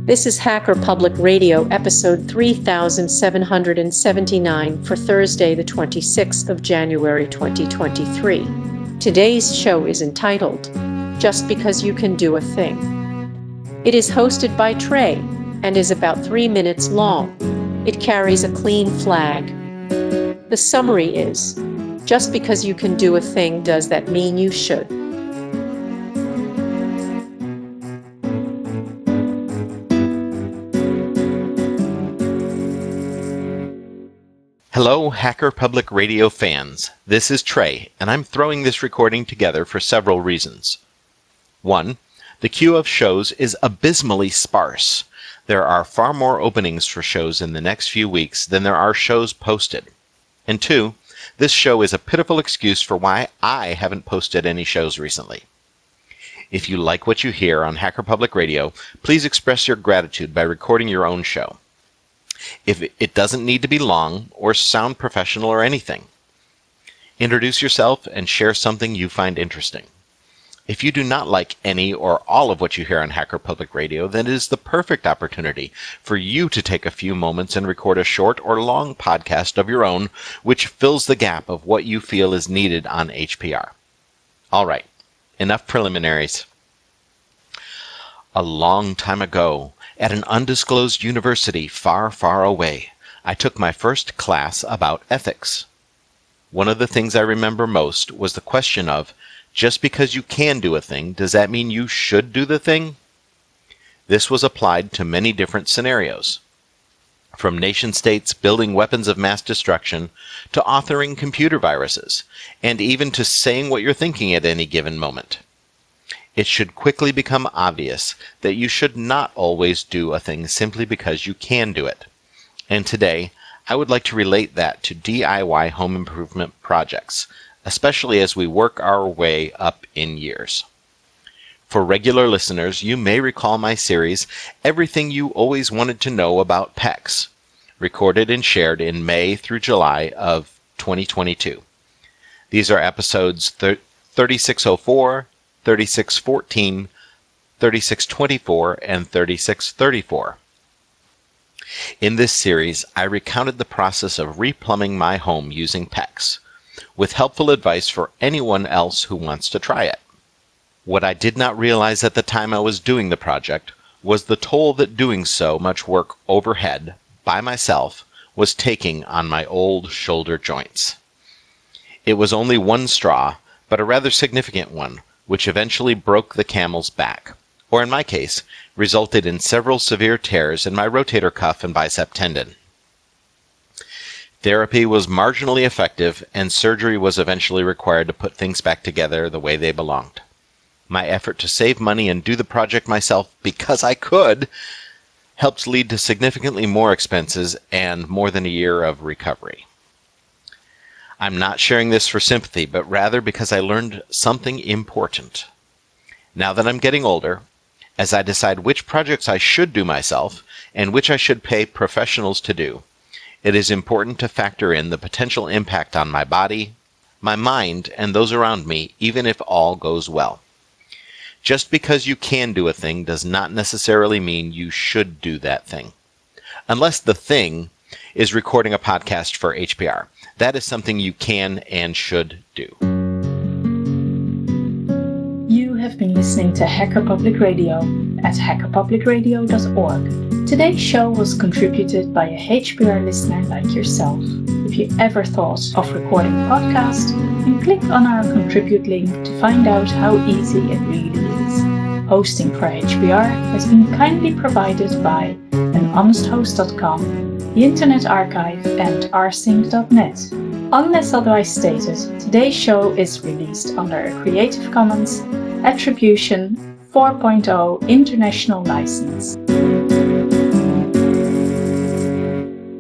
This is Hacker Public Radio, episode 3779 for Thursday, the 26th of January, 2023. Today's show is entitled, Just Because You Can Do a Thing. It is hosted by Trey and is about 3 minutes long. It carries a clean flag. The summary is, just because you can do a thing, does that mean you should? Hello, Hacker Public Radio fans. This is Trey, and I'm throwing this recording together for several reasons. 1. The queue of shows is abysmally sparse. There are far more openings for shows in the next few weeks than there are shows posted. And 2, this show is a pitiful excuse for why I haven't posted any shows recently. If you like what you hear on Hacker Public Radio, please express your gratitude by recording your own show. If it doesn't need to be long or sound professional or anything. Introduce yourself and share something you find interesting. If you do not like any or all of what you hear on Hacker Public Radio, then it is the perfect opportunity for you to take a few moments and record a short or long podcast of your own, which fills the gap of what you feel is needed on HPR. All right, enough preliminaries. A long time ago, at an undisclosed university far, far away, I took my first class about ethics. One of the things I remember most was the question of, just because you can do a thing, does that mean you should do the thing? This was applied to many different scenarios, from nation-states building weapons of mass destruction to authoring computer viruses, and even to saying what you're thinking at any given moment. It should quickly become obvious that you should not always do a thing simply because you can do it. And today, I would like to relate that to DIY home improvement projects, especially as we work our way up in years. For regular listeners, you may recall my series, Everything You Always Wanted to Know About PECs, recorded and shared in May through July of 2022. These are episodes 3604, 3614, 3624, and 3634. In this series, I recounted the process of replumbing my home using PECs, with helpful advice for anyone else who wants to try it. What I did not realize at the time I was doing the project was the toll that doing so much work overhead, by myself, was taking on my old shoulder joints. It was only one straw, but a rather significant one, which eventually broke the camel's back, or in my case, resulted in several severe tears in my rotator cuff and bicep tendon. Therapy was marginally effective, and surgery was eventually required to put things back together the way they belonged. My effort to save money and do the project myself because I could helped lead to significantly more expenses and more than a year of recovery. I'm not sharing this for sympathy, but rather because I learned something important. Now that I'm getting older, as I decide which projects I should do myself and which I should pay professionals to do, it is important to factor in the potential impact on my body, my mind, and those around me, even if all goes well. Just because you can do a thing does not necessarily mean you should do that thing. Unless the thing is recording a podcast for HPR. That is something you can and should do. You have been listening to Hacker Public Radio at hackerpublicradio.org. Today's show was contributed by a HPR listener like yourself. If you ever thought of recording a podcast, then click on our contribute link to find out how easy it really is. Hosting for HPR has been kindly provided by anhonesthost.com, the Internet Archive, and rsync.net. Unless otherwise stated, today's show is released under a Creative Commons Attribution 4.0 International License.